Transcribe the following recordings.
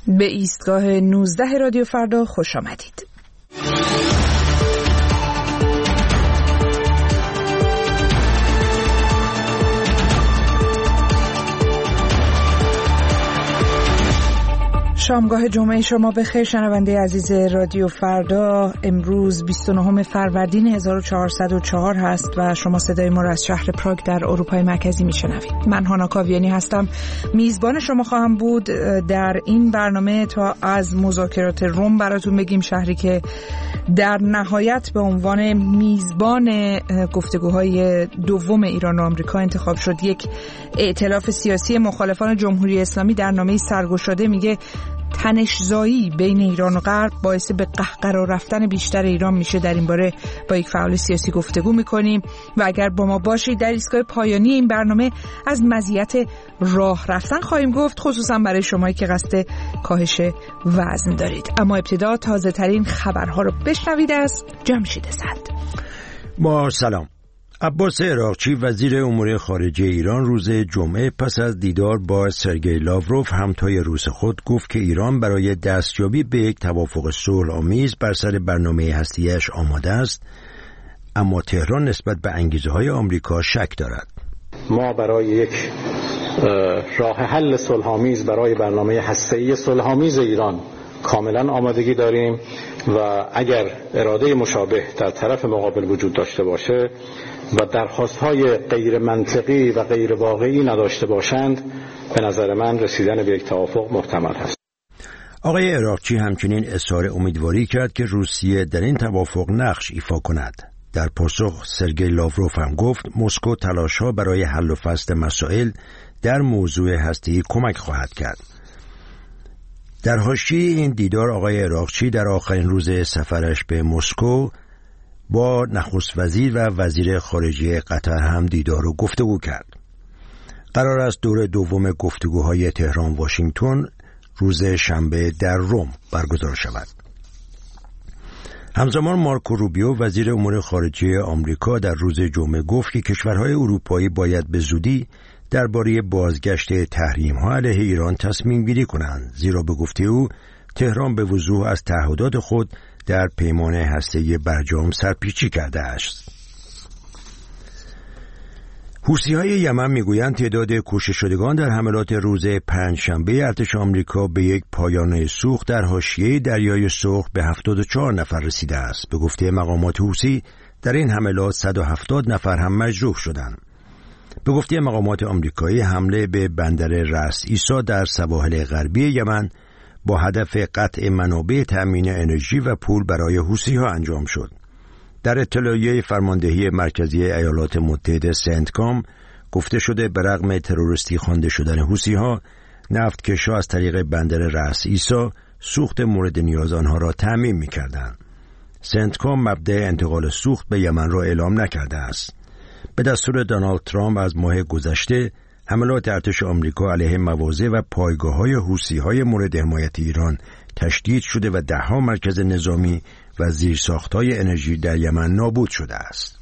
به ایستگاه 19 رادیو فردا خوش آمدید. شامگاه جمعه شما بخیر شنونده عزیز رادیو فردا. امروز 29 فروردین 1404 هست و شما صدای ما را از شهر پراگ در اروپای مرکزی میشنوید. من هانا کاویانی هستم، میزبان شما خواهم بود در این برنامه تا از مذاکرات روم براتون بگیم، شهری که در نهایت به عنوان میزبان گفتگوهای دوم ایران و آمریکا انتخاب شد. یک ائتلاف سیاسی مخالفان جمهوری اسلامی در نامه سرگشاده میگه تنش‌زایی بین ایران و غرب باعث به قهقرا رفتن بیشتر ایران میشه. در این باره با یک فعال سیاسی گفتگو میکنیم و اگر با ما باشید در ایستگاه پایانی این برنامه از مزیت راه رفتن خواهیم گفت، خصوصا برای شمایی که قصد کاهش وزن دارید. اما ابتدا تازه ترین خبرها رو بشنوید از جمشید زند. با سلام. عباس عراقچی وزیر امور خارجه ایران روز جمعه پس از دیدار با سرگئی لاوروف همتای روس خود گفت که ایران برای دستیابی به یک توافق صلح‌آمیز بر سر برنامه هسته‌ایش آماده است، اما تهران نسبت به انگیزه‌های آمریکا شک دارد. ما برای یک راه حل صلح‌آمیز برای برنامه هسته‌ای صلح‌آمیز ایران کاملا آمادگی داریم و اگر اراده مشابه در طرف مقابل وجود داشته باشه و درخواست‌های غیر منطقی و غیر واقعی نداشته باشند، به نظر من رسیدن به یک توافق محتمل است. آقای عراقچی همچنین اظهار امیدواری کرد که روسیه در این توافق نقش ایفا کند. در پاسخ سرگئی لاوروف هم گفت مسکو تلاش‌ها برای حل و فصل مسائل در موضوع هسته‌ای کمک خواهد کرد. در حاشیه این دیدار آقای عراقچی در آخرین روز سفرش به مسکو با نخست وزیر و وزیر خارجه قطر هم دیدار و گفتگو کرد. قرار است دور دوم گفتگوهای تهران واشنگتن روز شنبه در روم برگزار شود. همزمان مارکو روبیو وزیر امور خارجه آمریکا در روز جمعه گفت که کشورهای اروپایی باید به زودی درباره بازگشت تحریم‌ها علیه ایران تصمیم گیری کنند، زیرا به گفته او تهران به وضوح از تعهدات خود در پیمان هسته‌ای برجام سرپیچی کرده است. حوثی‌های یمن میگویند تعداد کشته شدگان در حملات روز پنجشنبه ارتش آمریکا به یک پایانه سوخت در حاشیه دریای سرخ به 74 نفر رسیده است. به گفته مقامات حوثی در این حملات 170 نفر هم مجروح شدند. به گفته مقامات آمریکایی حمله به بندر رأس عیسی در سواحل غربی یمن با هدف قطع منابع تأمین انرژی و پول برای حوثی‌ها انجام شد. در اطلاعیه فرماندهی مرکزی ایالات متحده سنتکام گفته شده به رغم تروریستی خوانده شدن حوثی‌ها، نفتکش‌ها از طریق بندر رأس عیسی سوخت مورد نیاز آنها را تأمین می‌کردند. سنتکام مبدأ انتقال سوخت به یمن را اعلام نکرده است. به دستور دونالد ترامپ از ماه گذشته حملات ارتش آمریکا علیه مواضع و پایگاه‌های حوثی‌های مورد حمایت ایران تشدید شده و ده‌ها مرکز نظامی و زیرساخت‌های انرژی در یمن نابود شده است.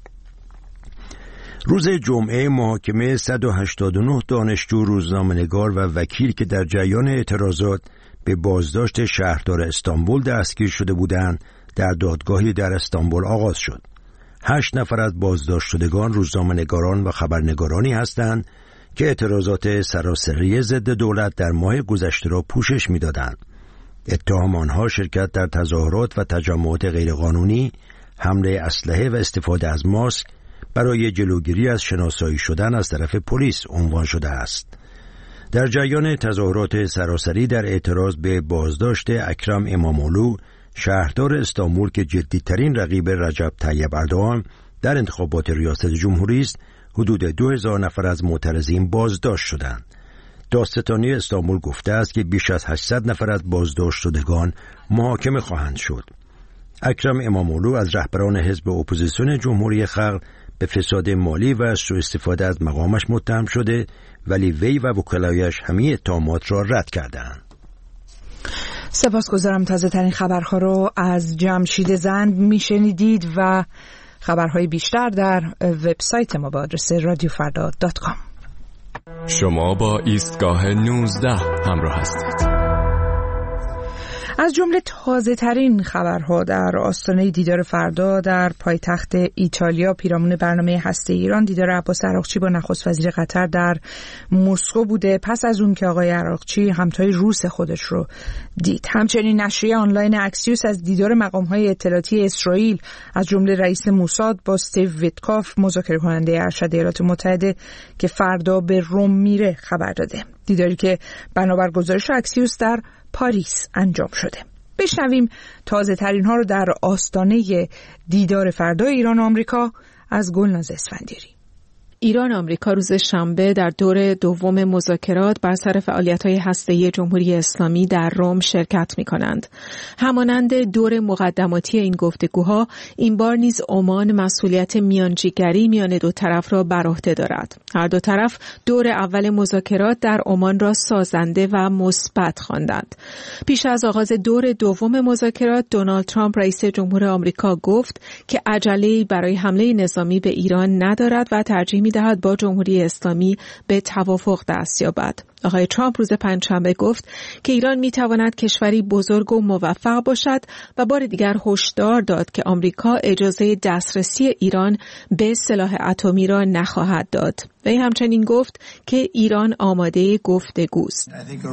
روز جمعه محاکمه 189 دانشجو، روزنامه‌نگار و وکیل که در جریان اعتراضات به بازداشت شهردار استانبول دستگیر شده بودند در دادگاهی در استانبول آغاز شد. 8 نفر از بازداشت شدگان روزنامه‌نگاران و خبرنگارانی هستند که اعتراضات سراسری ضد دولت در ماه گذشته را پوشش می‌دادند. اتهام آنها شرکت در تظاهرات و تجمعات غیرقانونی، حمله اسلحه و استفاده از ماسک برای جلوگیری از شناسایی شدن از طرف پلیس عنوان شده است. در جریان تظاهرات سراسری در اعتراض به بازداشت اکرم امامولو، شهردار استانبول که جدی‌ترین رقیب رجب طیب اردوغان در انتخابات ریاست جمهوری است، حدود 2000 نفر از معترضین بازداشت شدند. دادستانی استانبول گفته است که بیش از 800 نفر از بازداشت شدگان محاکمه خواهند شد. اکرم امامولو از رهبران حزب اپوزیسیون جمهوری خلق به فساد مالی و سوء استفاده از مقامش متهم شده، ولی وی و وکلایش همه اتهامات را رد کردند. سپاسگزارم. تازه ترین خبرها رو از جمشید زند میشنیدید و خبرهای بیشتر در وبسایت ما با آدرس radiofarda.com. شما با ایستگاه 19 همراه هستید. از جمله تازه ترین خبرها در آستانه دیدار فردا در پایتخت ایتالیا پیرامون برنامه هسته ایران، دیدار عباس عراقچی با نخست وزیر قطر در مسکو بوده، پس از اون که آقای عراقچی همتای روس خودش رو دید. همچنین نشریه آنلاین اکسیوس از دیدار مقام‌های اطلاعاتی اسرائیل از جمله رئیس موساد با استیو ویتکاف، مذاکره کننده ارشد ایالات متحده که فردا به روم میره، خبر داده. دیداری که بنابر گزارش اکسیوس در پاریس انجام شده. بشنویم تازه ترین ها رو در آستانه دیدار فردا ایران و آمریکا از گلناز اسفندیاری. ایران و آمریکا روز شنبه در دور دوم مذاکرات بر سر فعالیت‌های هسته‌ای جمهوری اسلامی در روم شرکت می‌کنند. همانند دور مقدماتی این گفتگوها، این بار نیز عمان مسئولیت میانجیگری میان دو طرف را بر عهده دارد. هر دو طرف دور اول مذاکرات در عمان را سازنده و مثبت خواندند. پیش از آغاز دور دوم مذاکرات، دونالد ترامپ رئیس جمهور آمریکا گفت که عجله‌ای برای حمله نظامی به ایران ندارد و ترجیح می‌دهد با جمهوری اسلامی به توافق دست یابد. آقای ترامپ روز پنجشنبه گفت که ایران می‌تواند کشوری بزرگ و موفق باشد و بار دیگر هشدار داد که آمریکا اجازه دسترسی ایران به سلاح اتمی را نخواهد داد. وی همچنین گفت که ایران آماده گفتگوست.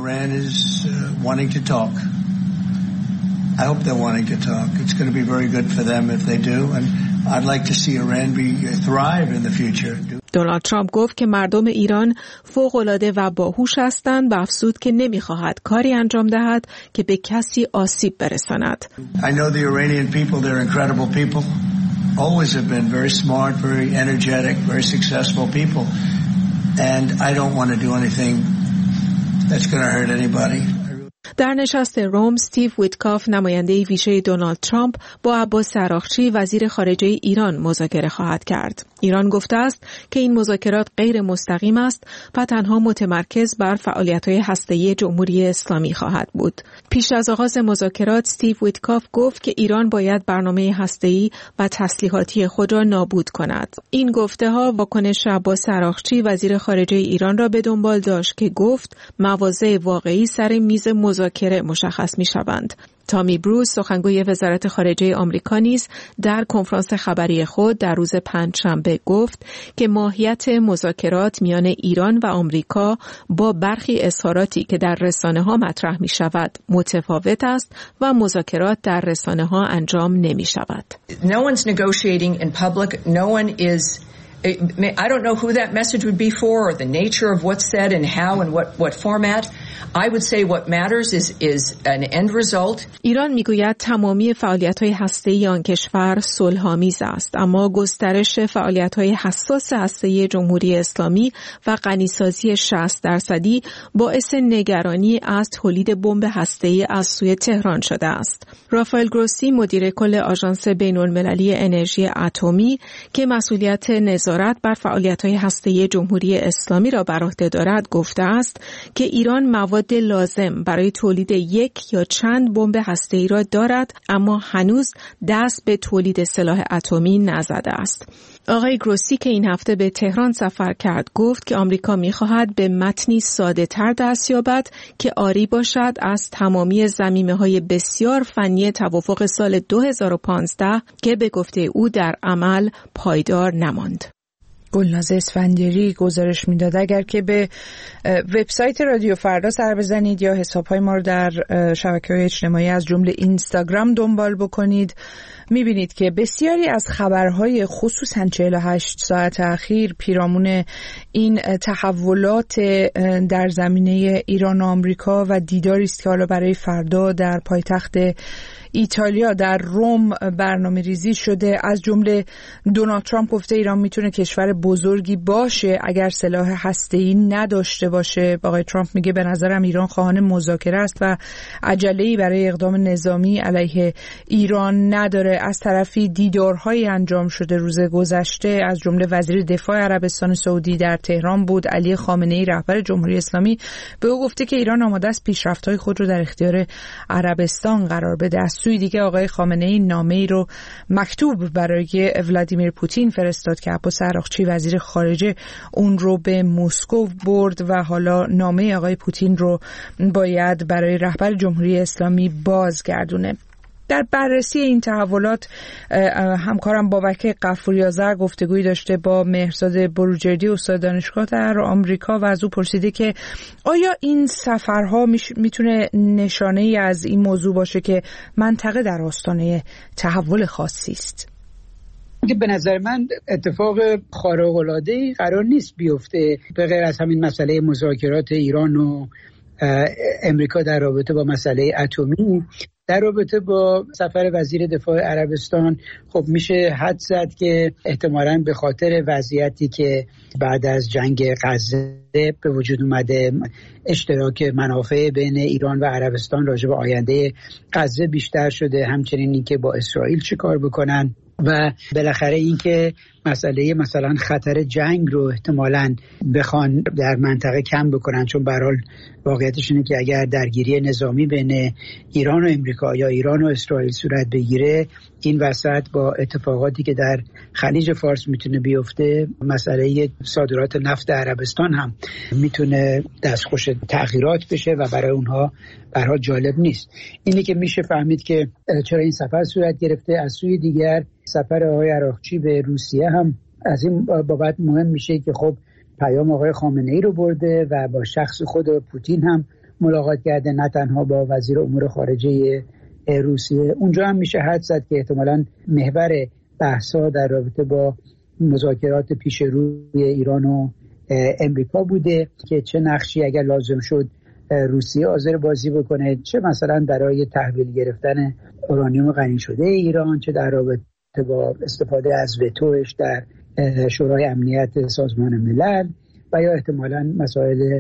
I hope they're wanting to talk. It's going to be very good for them if they do, and I'd like to see Iran thrive in the future. دونالد ترامپ گفت که مردم ایران فوق‌العاده و باهوش هستند و افزود که نمی‌خواهد کاری انجام دهد که به کسی آسیب برساند. I know the Iranian people, they're incredible people. Always have been very smart, very energetic, very successful people. And I don't want to do anything that's going to hurt anybody. در نشست روم، استیو ویتکاف نماینده ویژه دونالد ترامپ با عباس عراقچی وزیر خارجه ایران مذاکره خواهد کرد. ایران گفته است که این مذاکرات غیر مستقیم است و تنها متمرکز بر فعالیت‌های هسته‌ای جمهوری اسلامی خواهد بود. پیش از آغاز مذاکرات، استیو ویتکاف گفت که ایران باید برنامه هسته‌ای و تسلیحاتی خود را نابود کند. این گفته‌ها واکنش عباس عراقچی وزیر خارجه ایران را به دنبال داشت که گفت مواضع واقعی سر میز مذاکره مشخص می‌شوند. تامی بروس، سخنگوی وزارت خارجه آمریکا، نیز در کنفرانس خبری خود در روز پنجشنبه گفت که ماهیت مذاکرات میان ایران و آمریکا با برخی اظهاراتی که در رسانه‌ها مطرح می‌شود متفاوت است و مذاکرات در رسانه‌ها انجام نمی‌شود. No one's negotiating in public. No one is I don't know who that message would be for or the nature of what's said and how and what format. I would say what matters is an end result. ایران میگوید تمامی فعالیت‌های هسته‌ای آن کشور صلح‌آمیز است، اما گسترش فعالیت‌های حساس هسته‌ای جمهوری اسلامی و غنیسازی 60% باعث نگرانی از تولید بمب هسته‌ای از سوی تهران شده است. رافائل گروسی، مدیر کل آژانس بین‌المللی انرژی اتمی که مسئولیت نظارت بر فعالیت‌های هسته‌ای جمهوری اسلامی را بر عهده دارد، گفته است که ایران مواد لازم برای تولید یک یا چند بمب هسته‌ای را دارد، اما هنوز دست به تولید سلاح اتمی نزده است. آقای گروسی که این هفته به تهران سفر کرد گفت که آمریکا می‌خواهد به متنی ساده‌تر دست یابد که عاری باشد از تمامی ضمیمه‌های بسیار فنی توافق سال 2015 که به گفته او در عمل پایدار نماند. گلناز اسفندیاری گزارش میداد. اگر که به وبسایت رادیو فردا سر بزنید یا حساب‌های ما رو در شبکه‌های اجتماعی از جمله اینستاگرام دنبال بکنید، میبینید که بسیاری از خبرهای خصوصاً 48 ساعت اخیر پیرامون این تحولات در زمینه ایران و آمریکا و دیداری است که حالا برای فردا در پایتخت ایتالیا در روم برنامه ریزی شده. از جمله دونالد ترامپ گفته ایران میتونه کشور بزرگی باشه اگر سلاح هسته‌ای نداشته باشه. آقای ترامپ میگه به نظرم ایران خواهان مذاکره است و عجله‌ای برای اقدام نظامی علیه ایران نداره. از طرفی دیدارهایی انجام شده روز گذشته، از جمله وزیر دفاع عربستان سعودی در تهران بود. علی خامنه‌ای رهبر جمهوری اسلامی به او گفته که ایران آماده است پیشرفت‌های خود رو در اختیار عربستان قرار بده. از سوی دیگه آقای خامنه‌ای نامه‌ای رو مکتوب برای ولادیمیر پوتین فرستاد که عباس عراقچی وزیر خارجه اون رو به مسکو برد و حالا نامه آقای پوتین رو باید برای رهبر جمهوری اسلامی بازگردونه. در بررسی این تحولات همکارم بابک غفوری‌آذر گفتگویی داشته با مهرزاد بروجردی استاد دانشگاه در آمریکا و از او پرسیده که آیا این سفرها میتونه نشانه‌ای از این موضوع باشه که منطقه در آستانه تحول خاصی است؟ به نظر من اتفاق خارق‌العاده‌ای قرار نیست بیفته به غیر از همین مسئله مذاکرات ایران و امریکا در رابطه با مسئله اتمی. در رابطه با سفر وزیر دفاع عربستان خب میشه حد زد که احتمالاً به خاطر وضعیتی که بعد از جنگ غزه به وجود اومده، اشتراک منافع بین ایران و عربستان راجع به آینده غزه بیشتر شده، همچنین اینکه با اسرائیل چه کار بکنن و بالاخره اینکه مسئله مثلا خطر جنگ رو احتمالاً بخوان در منطقه کم بکنن، چون به هر حال واقعیتش اینه که اگر درگیری نظامی بین ایران و امریکا یا ایران و اسرائیل صورت بگیره، این وسط با اتفاقاتی که در خلیج فارس میتونه بیفته، مسئله صادرات نفت عربستان هم میتونه دستخوش تغییرات بشه و برای اونها به هر حال جالب نیست. اینی که میشه فهمید که چرا این سفر صورت گرفته. از سوی دیگر سفر آقای عراقچی به روسیه هم از این بابت مهم میشه که خب پیام آقای خامنه‌ای رو برده و با شخص خود پوتین هم ملاقات کرده، نه تنها با وزیر امور خارجه روسیه. اونجا هم میشه حد زد که احتمالاً محور بحث‌ها در رابطه با مذاکرات پیش روی ایران و امریکا بوده که چه نقشی اگر لازم شد روسیه حاضر بازی بکنه، چه مثلا برای تحویل گرفتن اورانیوم غنی شده ایران، چه در رابطه با استفاده از وتوش در شورای امنیت سازمان ملل و یا احتمالاً مسائل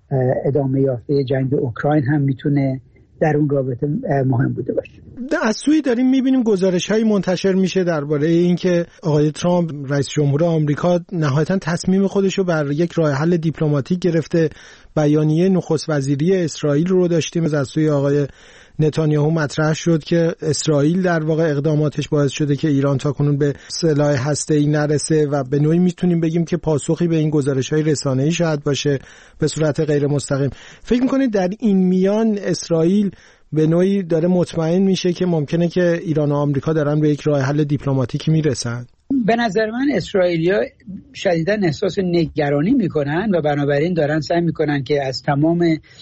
ادامه یافته جنگ اوکراین هم میتونه در اون رابطه مهم بوده باشه. از سوی داریم میبینیم گزارش‌هایی منتشر میشه درباره اینکه آقای ترامپ رئیس جمهور آمریکا نهایتاً تصمیم خودش رو بر یک راه حل دیپلماتیک گرفته. بیانیه نخست وزیری اسرائیل رو داشتیم از سوی آقای نتانیاهو مطرح شد که اسرائیل در واقع اقداماتش باعث شده که ایران تاکنون به سلاح هسته‌ای نرسه و به نوعی میتونیم بگیم که پاسخی به این گزارش‌های رسانه‌ای شاید باشه به صورت غیر مستقیم. فکر می‌کنید در این میان اسرائیل به نوعی داره مطمئن میشه که ممکنه که ایران و آمریکا دارن به یک راه حل دیپلماتیکی میرسن؟ به نظر من اسرائیلیا شدیداً احساس نگرانی میکنن و بنابراین دارن سعی میکنن که از تمام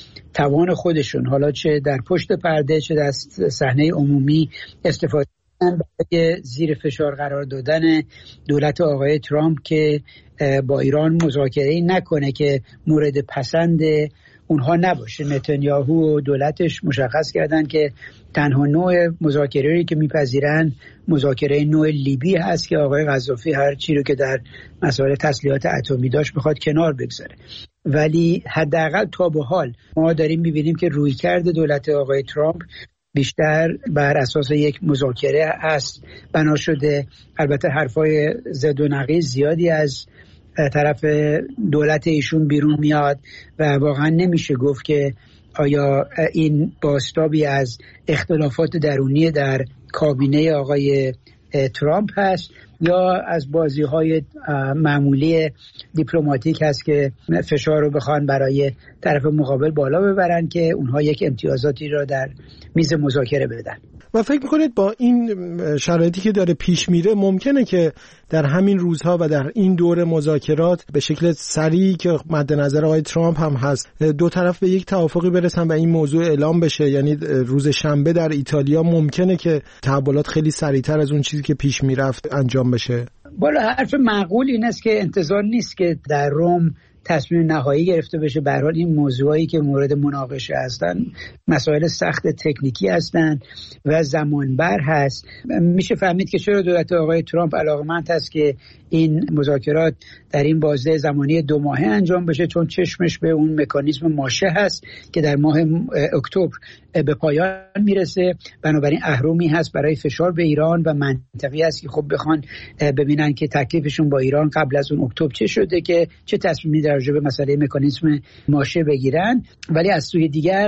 توان خودشون، حالا چه در پشت پرده چه در صحنه عمومی، استفاده کنن برای زیر فشار قرار دادن دولت آقای ترامپ که با ایران مذاکره‌ای نکنه که مورد پسند اونها نباشه. نتانیاهو و دولتش مشخص کردن که تنها نوع مذاکره‌ای که میپذیرن مذاکره نوع لیبی هست که آقای قذافی هر چی رو که در مسائل تسلیحات اتمی داشت بخواد کنار بگذاره. ولی حداقل تا به حال ما داریم می‌بینیم که رویکرد دولت آقای ترامپ بیشتر بر اساس یک مذاکره است بنا شده. البته حرفای ضد و نقیض زیادی از طرف دولت ایشون بیرون میاد و واقعا نمیشه گفت که آیا این بازتابی از اختلافات درونی در کابینه آقای ترامپ هست یا از بازی‌های معمولی دیپلماتیک هست که فشار رو بخوان برای طرف مقابل بالا ببرن که اونها یک امتیازاتی را در میز مذاکره بدن. و فکر میکنید با این شرایطی که داره پیش میره ممکنه که در همین روزها و در این دور مذاکرات به شکل سریع که مد نظر آقای ترامپ هم هست دو طرف به یک توافقی برسن و این موضوع اعلام بشه؟ یعنی روز شنبه در ایتالیا ممکنه که تحولات خیلی سریعتر از اون چیزی که پیش میرفت انجام بشه؟ بالا حرف معقول این است که انتظار نیست که در روم تصمیم نهایی گرفته بشه. به هر حال این موضوعایی که مورد مناقشه هستن مسائل سخت تکنیکی هستن و زمانبر هست. میشه فهمید که چرا دولت آقای ترامپ علاقمند هست که این مذاکرات در این بازه زمانی 2 ماهه انجام بشه، چون چشمش به اون مکانیزم ماشه هست که در ماه اکتبر به پایان میرسه. بنابراین اهرمی هست برای فشار به ایران و منطقی است که خب بخوان ببینن که تکلیفشون با ایران قبل از اون اکتبر چه شده که چه تصمیمی در رابطه به مسئله مکانیزم ماشه بگیرن. ولی از سوی دیگر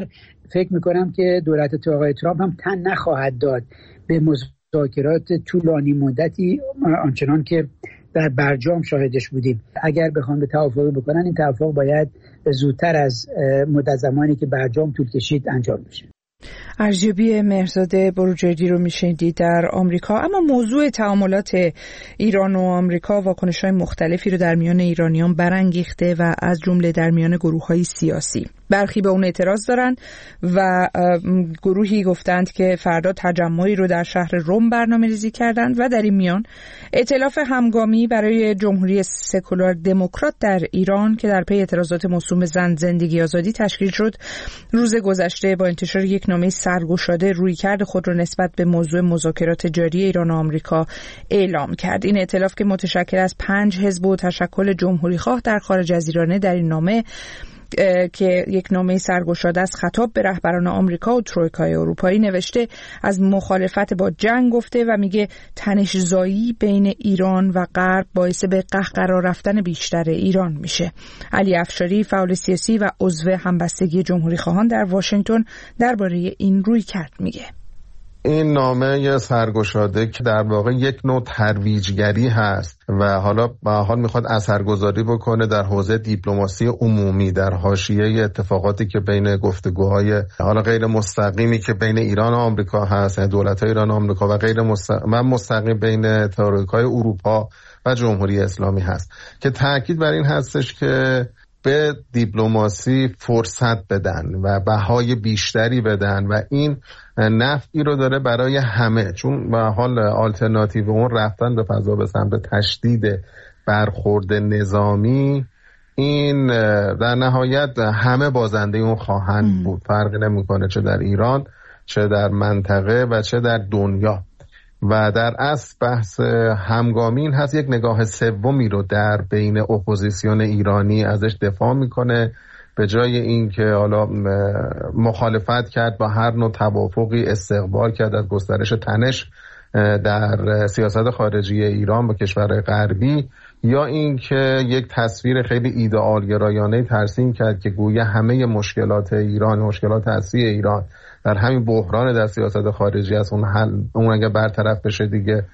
فکر میکنم که دولت آقای ترامپ هم تن نخواهد داد به مذاکرات طولانی مدتی آنچنان که در برجام شاهدش بودیم. اگر بخوام به توافقی بکنن، این توافق باید زودتر از مدت زمانی که برجام طول کشید انجام بشه. ارزیابی مهرزاد بروجردی رو میشنیدید در آمریکا. اما موضوع تعاملات ایران و آمریکا واکنش‌های مختلفی رو در میان ایرانیان برانگیخته و از جمله در میان گروه‌های سیاسی. برخی به اون اعتراض دارن و گروهی گفتند که فردا تجمعی رو در شهر رم برنامه‌ریزی کردند و در این میان ائتلاف همگامی برای جمهوری سکولار دموکرات در ایران که در پی اعتراضات موسوم زن، زندگی، آزادی تشکیل شد، روز گذشته با انتشار یک نامه سرگشاده رویکرد خود را نسبت به موضوع مذاکرات جاری ایران و آمریکا اعلام کرد. این ائتلاف که متشکل از 5 حزب و تشکل جمهوری‌خواه در خارج از ایرانه، در این نامه که یک نامه سرگشاده از خطاب به رهبران آمریکا و ترویکای اروپایی نوشته، از مخالفت با جنگ گفته و میگه تنش‌زایی بین ایران و غرب باعث به قهقرا رفتن بیشتر ایران میشه. علی افشاری، فعال سیاسی و عضو همبستگی جمهوری‌خواهان در واشنگتن، درباره این رویکرد میگه. این نامه سرگشاده که در واقع یک نوع ترویجگری هست و حالا به حال میخواد اثرگذاری بکنه در حوزه دیپلماسی عمومی در حاشیه اتفاقاتی که بین گفتگوهای حالا غیر مستقیمی که بین ایران و آمریکا هست، دولت‌های ایران و آمریکا و غیر مستقیم بین ترویکای اروپا و جمهوری اسلامی هست، که تاکید بر این هستش که به دیپلماسی فرصت بدن و بهای بیشتری بدن و این نفعی رو داره برای همه، چون به حال آلترناتیو اون رفتن به فضا به سمت تشدید برخورد نظامی، این در نهایت همه بازنده اون خواهند بود، فرقی نمیکنه چه در ایران چه در منطقه و چه در دنیا. و در اصل بحث همگامی این هست، یک نگاه سومی رو در بین اپوزیسیون ایرانی ازش دفاع میکنه، به جای این که حالا مخالفت کرد با هر نوع توافقی، استقبال کرد از گسترش تنش در سیاست خارجی ایران با کشورهای غربی، یا این که یک تصویر خیلی ایدئال گرایانه ترسیم کرد که گویا همه مشکلات ایران، مشکلات اصلی ایران در همین بحران در سیاست خارجی است، اون اگه برطرف بشه دیگه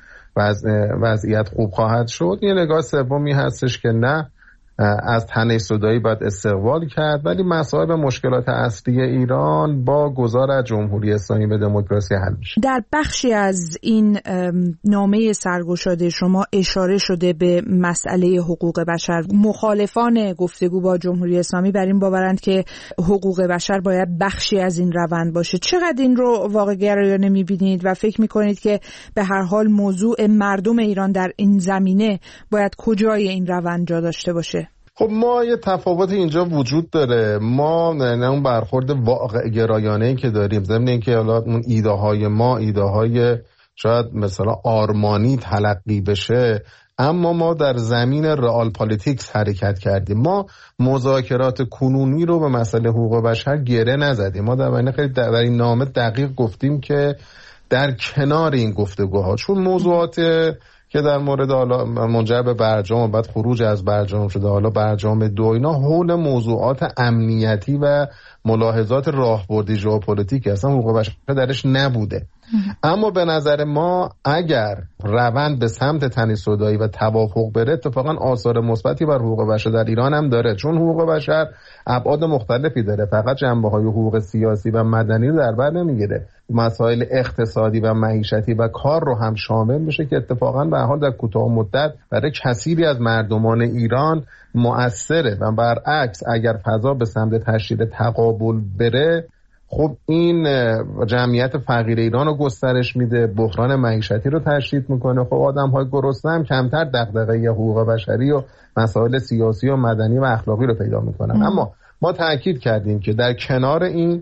وضعیت خوب خواهد شد. یه نگاه سومی هستش که نه، از تنش‌زدایی باید استقبال کرد، ولی مسائل مشکلات اصلی ایران با گذار از جمهوری اسلامی به دموکراسی حل میشه. در بخشی از این نامه سرگشاده شما اشاره شده به مسئله حقوق بشر. مخالفان گفتگو با جمهوری اسلامی بر این باورند که حقوق بشر باید بخشی از این روند باشه. چقدر این رو واقع گرایانه می‌بینید و فکر می‌کنید که به هر حال موضوع مردم ایران در این زمینه باید کجای این روند جا داشته باشه؟ خب ما یه تفاوت اینجا وجود داره. ما نه اون برخورد واقع گرایانه‌ای که داریم، ضمن اینکه حالا اون ایده‌های ما ایده‌های شاید مثلا آرمانی تلقی بشه، اما ما در زمین رئال پالیتیکس حرکت کردیم. ما مذاکرات کنونی رو به مسئله حقوق بشر گره نزدیم. ما در خیلی در این نامه دقیق گفتیم که در کنار این گفتگوها، چون موضوعات که در مورد حالا منجر به برجام و بعد خروج از برجام شده، حالا برجام 2، اینا حول موضوعات امنیتی و ملاحظات راهبردی ژئوپلیتیک اصلا حقوق بشر درش نبوده. اما به نظر ما اگر روند به سمت تنش‌زدایی و توافق بره، اتفاقا آثار مثبتی بر حقوق بشر در ایران هم داره، چون حقوق بشر ابعاد مختلفی داره، فقط جنبه‌های حقوق سیاسی و مدنی رو در بر نمیگیره، مسائل اقتصادی و معیشتی و کار رو هم شامل میشه که اتفاقا به حال در کوتاه مدت برای کثیری از مردمان ایران مؤثره و برعکس اگر فضا به سمت تشدید تقابل بره، خب این جمعیت فقیر ایران رو گسترش میده، بحران معیشتی رو تشدید میکنه. خب آدم‌های گرسنه هم کمتر دغدغه حقوق بشری و مسائل سیاسی و مدنی و اخلاقی رو پیدا میکنن. اما ما تاکید کردیم که در کنار این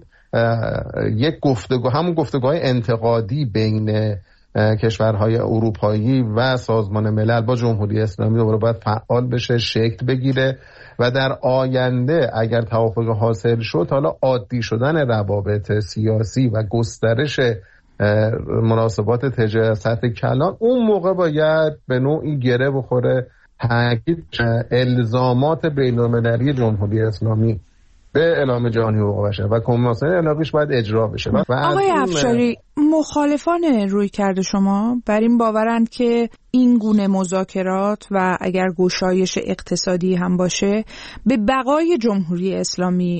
یک گفتگو، همون گفتگوهای انتقادی بین کشورهای اروپایی و سازمان ملل با جمهوری اسلامی رو باید فعال بشه، شکل بگیره و در آینده اگر توافق حاصل شد، حالا عادی شدن روابط سیاسی و گسترش مناسبات تجاری سطح کلان، اون موقع باید به نوعی گره بخوره تاکید الزامات بین‌المللی جمهوری اسلامی به اعلام جهانی حقوق بشر و کنوانسیون الحاقیش باید اجرا بشه. آقای افشاری، مخالفان رویکرد شما بر این باورند که این گونه مذاکرات و اگر گشایش اقتصادی هم باشه به بقای جمهوری اسلامی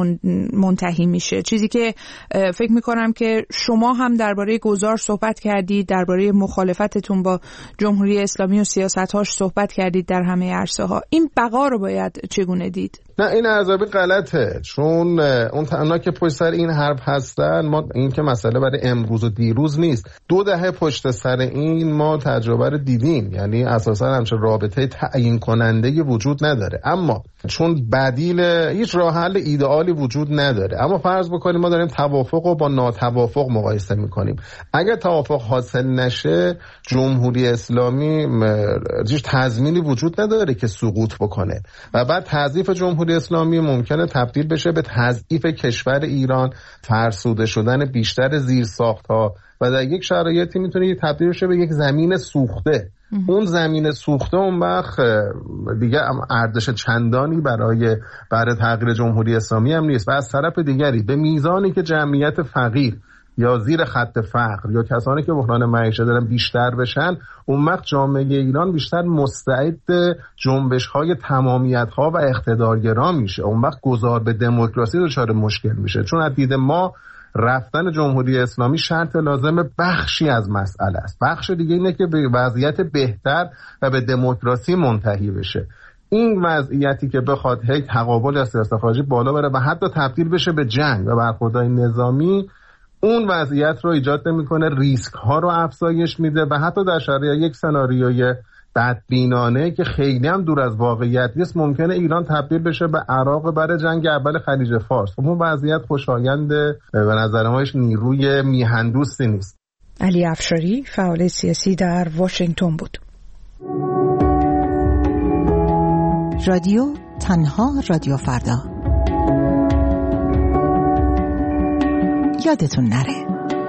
منتهی میشه، چیزی که فکر میکنم که شما هم درباره گذار صحبت کردید، درباره مخالفتتون با جمهوری اسلامی و سیاست‌هاش صحبت کردید در همه عرصه‌ها. این بقا رو باید چگونه دید؟ نه، این ارزیابی غلطه، چون اونا که پشت سر این حرب هستن، ما این که مسئله برای امروز و دیروز نیست، 2 دهه پشت سر این ما تجربه رو دیدیم، یعنی اساسا همچین رابطه تعیین کننده وجود نداره. اما چون بدیل هیچ راه حل ایدئالی وجود نداره، اما فرض بکنیم ما داریم توافق رو با ناتوافق مقایسه میکنیم. اگر توافق حاصل نشه، جمهوری اسلامی هیچ تضمینی وجود نداره که سقوط بکنه و بعد تضعیف جمهوری اسلامی ممکنه تبدیل بشه به تضعیف کشور ایران، فرسوده شدن بیشتر زیرساخت‌ها و در یک شرایطی میتونه تبدیل بشه به یک زمین سوخته. اون زمین سوخته اون وقت دیگه ارزش چندانی برای تغییر جمهوری اسلامی هم نیست و از طرف دیگری به میزانی که جمعیت فقیر یا زیر خط فقر یا کسانی که بحران معیشت دارن بیشتر بشن، اون وقت جامعه ایران بیشتر مستعد جنبش‌های تمامیت‌ها و اقتدارگرا میشه. اون وقت گذار به دموکراسی دچار مشکل میشه، چون از دید ما رفتن جمهوری اسلامی شرط لازم بخشی از مسئله است. بخش دیگه اینه که به وضعیت بهتر و به دموکراسی منتهی بشه. این وضعیتی که بخواد هی تقابل از سیاست خارجی بالا بره و حتی تبدیل بشه به جنگ و برخوردهای نظامی، اون وضعیت رو ایجاد نمی‌کنه، ریسک ها رو افزایش میده و حتی در شرایط یک سناریوی بدبینانه که خیلی هم دور از واقعیت نیست، ممکنه ایران تبدیل بشه به عراق برای جنگ اول خلیج فارس. اون وضعیت خوشایند به نظر ما هیچ نیروی میهندوستی نیست. علی افشاری، فعال سیاسی در واشنگتن بود. رادیو تنها رادیو فردا. یادتون نره.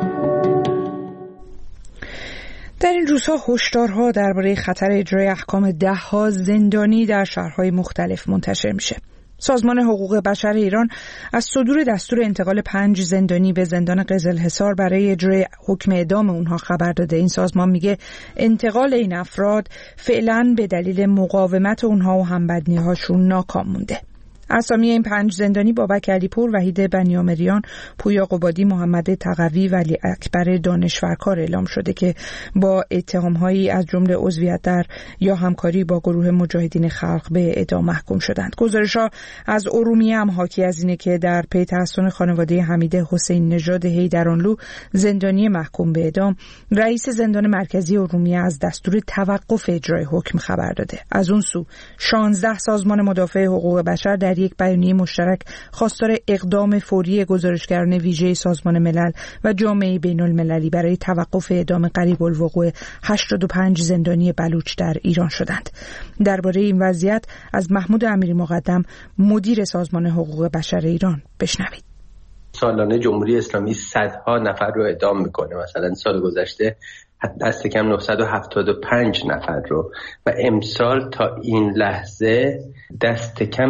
در این روزها هشدارها درباره خطر اجرای احکام 10 زندانی در شهرهای مختلف منتشر میشه. سازمان حقوق بشر ایران از صدور دستور انتقال 5 زندانی به زندان قزلحصار برای اجرای حکم اعدام اونها خبر داده. این سازمان میگه انتقال این افراد فعلا به دلیل مقاومت اونها و همبدنی‌هاشون ناکام مونده. اسامی این 5 زندانی بابک علیپور، وحید بنیامریان، پویا قبادی، محمد تقوی و علی اکبر دانشورکار اعلام شده که با اتهام‌هایی از جمله عضویت در یا همکاری با گروه مجاهدین خلق به اعدام محکوم شدند. گزارش‌ها از ارومیه هم حاکی از اینه که در پی تحسن خانواده حمید حسین نژاد حیدرانلو، زندانی محکوم به اعدام، رئیس زندان مرکزی ارومیه از دستور توقف اجرای حکم خبر داده. از اون سو 16 سازمان مدافع حقوق بشر در یک بیانیه مشترک خواستار اقدام فوری گزارشگران ویژه سازمان ملل و جامعه بین المللی برای توقف اعدام قریب الوقوع 85 زندانی بلوچ در ایران شدند. درباره این وضعیت از محمود امیری مقدم، مدیر سازمان حقوق بشر ایران، بشنوید. سالانه جمهوری اسلامی صدها نفر رو اعدام میکنه. مثلا سال گذشته دست کم 975 نفر رو و امسال تا این لحظه دست کم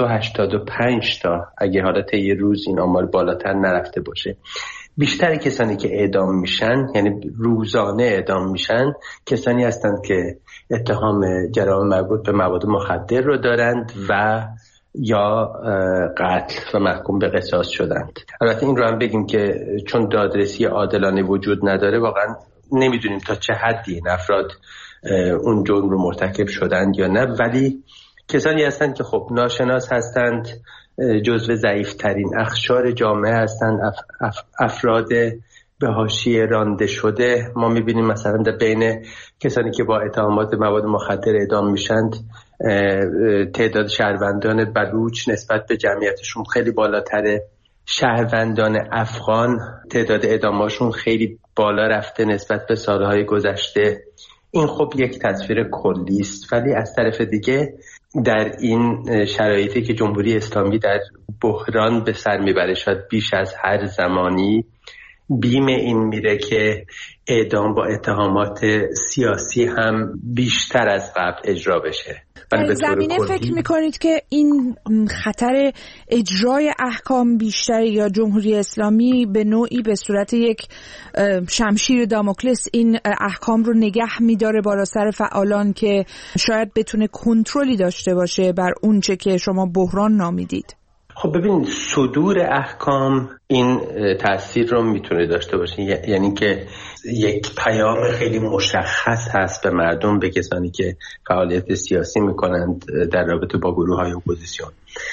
285 تا، اگه حالت یه روز این آمار بالاتر نرفته باشه. بیشتر کسانی که اعدام میشن، یعنی روزانه اعدام میشن، کسانی هستند که اتهام جرائم مربوط به مواد مخدر رو دارند و یا قتل و محکوم به قصاص شدند. البته این رو هم بگیم که چون دادرسی عادلانه وجود نداره، واقعا نمیدونیم تا چه حدی این افراد اون جرم رو مرتکب شدند یا نه، ولی کسانی هستند که خب ناشناس هستند، جزو ضعیف‌ترین اقشار جامعه هستند، افراد به حاشیه رانده شده. ما میبینیم مثلا در بین کسانی که با اتهامات مواد مخدر اعدام میشند، تعداد شهروندان بلوچ نسبت به جمعیتشون خیلی بالاتره. شهروندان افغان تعداد اعداماشون خیلی بالا رفته نسبت به سالهای گذشته. این خب یک تصویر کلی است، ولی از طرف دیگه در این شرایطی که جمهوری اسلامی در بحران به سر میبره، شاید بیش از هر زمانی بیم این میره که اعدام با اتهامات سیاسی هم بیشتر از قبل اجرا بشه. در زمینه فکر میکنید که این خطر اجرای احکام بیشتر یا جمهوری اسلامی به نوعی به صورت یک شمشیر داموکلس این احکام رو نگه میداره بالا سر فعالان که شاید بتونه کنترلی داشته باشه بر اونچه که شما بحران نامیدید؟ خب ببین، صدور احکام این تأثیر رو میتونه داشته باشه، یعنی که یک پیام خیلی مشخص هست به مردم، به کسانی که فعالیت سیاسی میکنند در رابطه با گروه‌های اپوزیسیون،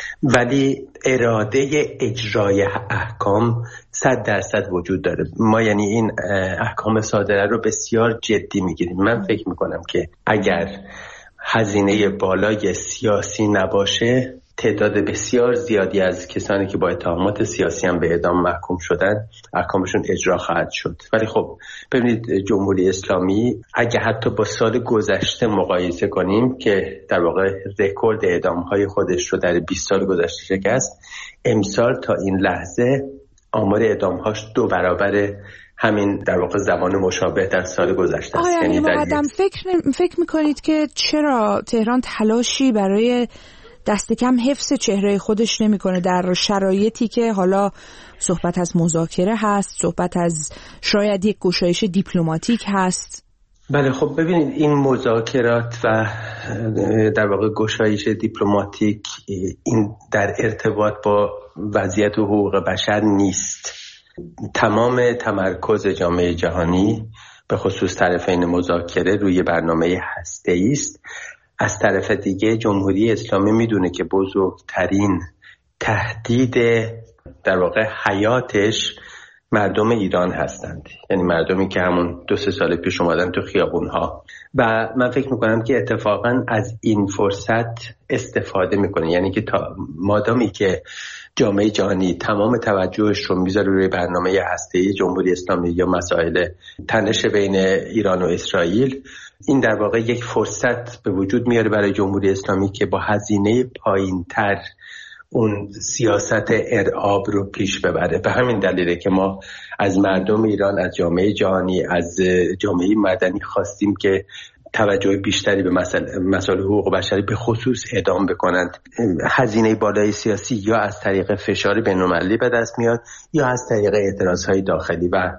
ولی اراده اجرای احکام 100% وجود داره. ما یعنی این احکام صادره رو بسیار جدی میگیریم. من فکر میکنم که اگر هزینه بالای سیاسی نباشه، تعداد بسیار زیادی از کسانی که با اتهامات سیاسی هم به اعدام محکوم شدن احکامشون اجرا خواهد شد. ولی خب ببینید، جمهوری اسلامی اگه حتی با سال گذشته مقایسه کنیم که در واقع رکورد اعدام‌های خودش رو در 20 سال گذشته شکست، امسال تا این لحظه آمار اعدام‌هاش 2 برابر همین در واقع زمان مشابه در سال گذشته است. یعنی مقدم فکر می‌کنید که چرا تهران تلاشی برای دست کم حفظ چهره خودش نمی‌کنه در شرایطی که حالا صحبت از مذاکره هست، صحبت از شاید یک گشایش دیپلماتیک هست؟ بله، خب ببینید، این مذاکرات و در واقع گشایش دیپلماتیک این در ارتباط با وضعیت حقوق بشر نیست. تمام تمرکز جامعه جهانی به خصوص طرفین مذاکره روی برنامه هسته‌ای است. از طرف دیگه جمهوری اسلامی میدونه که بزرگترین تهدید در واقع حیاتش مردم ایران هستند، یعنی مردمی که همون 2-3 سال پیش اومدن تو خیابونها، و من فکر میکنم که اتفاقا از این فرصت استفاده میکنه. یعنی که تا مادامی که جامعه جهانی تمام توجهش رو میذاره روی برنامه هسته‌ای جمهوری اسلامی یا مسائل تنش بین ایران و اسرائیل، این در واقع یک فرصت به وجود میاره برای جمهوری اسلامی که با هزینه پایین‌تر اون سیاست ارعاب رو پیش ببره. به همین دلیله که ما از مردم ایران، از جامعه جهانی، از جامعه مدنی خواستیم که توجه بیشتری به مسائل حقوق بشری به خصوص اعدام بکنند. هزینه بالای سیاسی یا از طریق فشار بین‌المللی به دست میاد یا از طریق اعتراضهای داخلی، و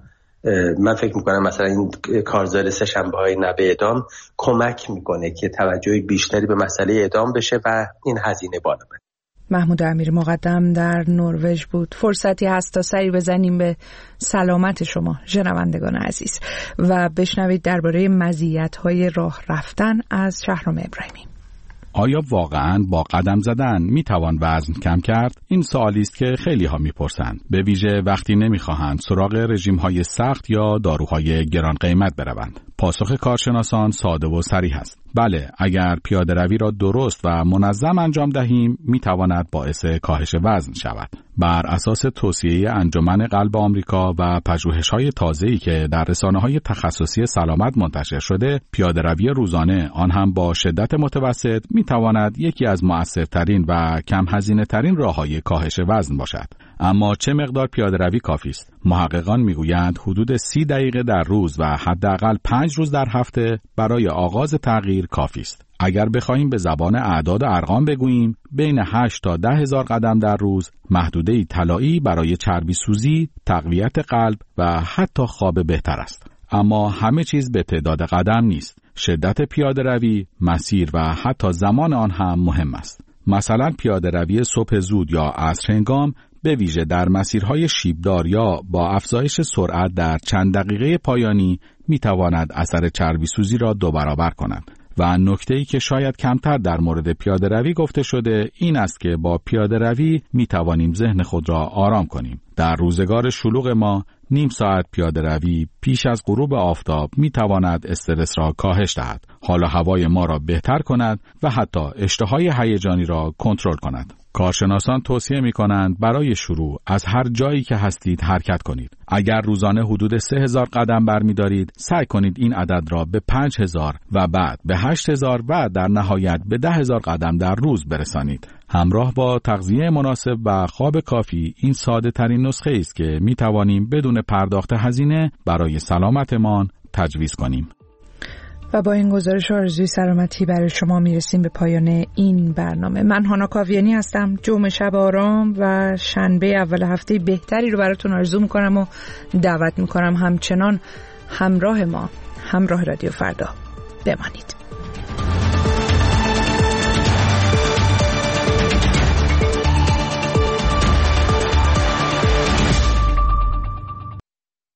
من فکر میکنم مثلا این کارزار سه‌شنبه‌های نبه اعدام کمک میکنه که توجه بیشتری به مسئله اعدام بشه و این هزینه بالا بره. محمود امیری مقدم در نروژ بود. فرصتی هست تا سری بزنیم به سلامت شما شنوندگان عزیز و بشنوید درباره مزیت‌های راه رفتن از شهرام ابراهیمی. آیا واقعاً با قدم زدن میتوان وزن کم کرد؟ این سوالی است که خیلی ها میپرسند، به ویژه وقتی نمیخواهند سراغ رژیم‌های سخت یا داروهای گران قیمت بروند. پاسخ کارشناسان ساده و صریح است. بله، اگر پیاده روی را درست و منظم انجام دهیم میتواند باعث کاهش وزن شود. بر اساس توصیه انجمن قلب آمریکا و پژوهش‌های تازه‌ای که در رسانه‌های تخصصی سلامت منتشر شده، پیاده روی روزانه، آن هم با شدت متوسط، میتواند یکی از مؤثرترین و کم هزینه‌ترین راه‌های کاهش وزن باشد. اما چه مقدار پیاده روی کافی است؟ محققان میگویند حدود 30 دقیقه در روز و حداقل 5 روز در هفته برای آغاز تغییر کافی است. اگر بخواهیم به زبان اعداد و ارقام بگوییم، بین 8 تا 10 هزار قدم در روز محدوده طلایی برای چربی سوزی، تقویت قلب و حتی خواب بهتر است. اما همه چیز به تعداد قدم نیست. شدت پیاده روی، مسیر و حتی زمان آن هم مهم است. مثلا پیاده روی صبح زود یا عصر هنگام، به ویژه در مسیرهای شیبدار یا با افزایش سرعت در چند دقیقه پایانی، میتواند اثر چربی سوزی را 2 برابر کند. و نکته‌ای که شاید کمتر در مورد پیاده روی گفته شده این است که با پیاده روی می توانیم ذهن خود را آرام کنیم. در روزگار شلوغ ما نیم ساعت پیاده روی پیش از غروب آفتاب می تواند استرس را کاهش دهد، حال و هوای ما را بهتر کند و حتی اشتهای هیجانی را کنترل کند. کارشناسان توصیه می کنند برای شروع از هر جایی که هستید حرکت کنید. اگر روزانه حدود 3000 قدم برمی دارید، سعی کنید این عدد را به 5000 و بعد به 8000 و در نهایت به 10000 قدم در روز برسانید. همراه با تغذیه مناسب و خواب کافی این ساده ترین نسخه است که می توانیم بدون پرداخت هزینه برای سلامتمان تجویز کنیم. و با این گزارش آرزوی سلامتی برای شما میرسیم به پایان این برنامه. من هانا کاویانی هستم. جمعه شب آرام و شنبه اول هفته بهتری رو براتون آرزو میکنم و دعوت میکنم همچنان همراه ما، همراه رادیو فردا بمانید.